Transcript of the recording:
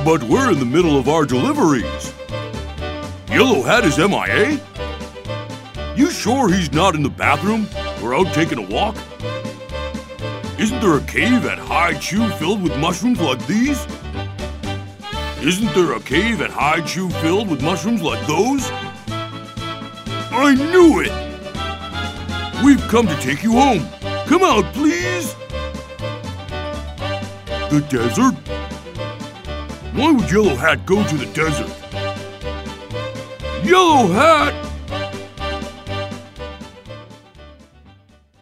But we're in the middle of our deliveries. Yellow Hat is MIA? You sure he's not in the bathroom or out taking a walk? Isn't there a cave at High Chew filled with mushrooms like these? Isn't there a cave at High Chew filled with mushrooms like those? I knew it! We've come to take you home. Come out, please! The desert? Why would Yellow Hat go to the desert? Yellow Hat!